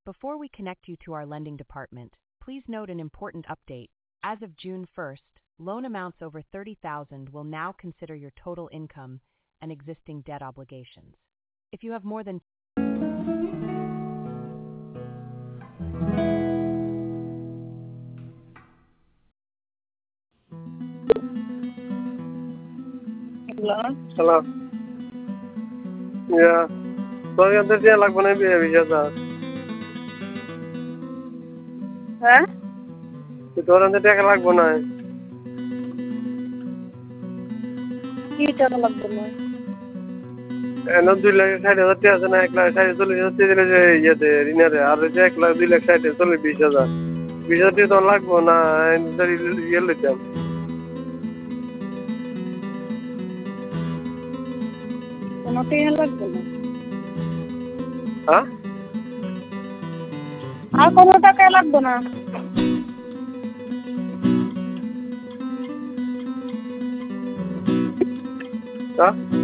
Before we connect you to our lending department, please note an important update. As of June 1st, loan amounts over $30,000 will now consider your total income and existing debt obligations. If you have more than Hello. Yeah. Sorry, I'm just like when I be a visa. হ্যাঁ তোর টাকা লাগবো না। কি টাকা লাগবে না? 2,60,000 টাকা আছে না, 1,40,000 দিলে যে ইয়েতে ঋণের আর যে 1,02,60,000 চলে 20,000 20,000 তো লাগবো না, ইয়ে লইতাম। কোনো টাকা লাগবে না। হ্যাঁ আর কোনো টাকা লাগবে না। হ্যাঁ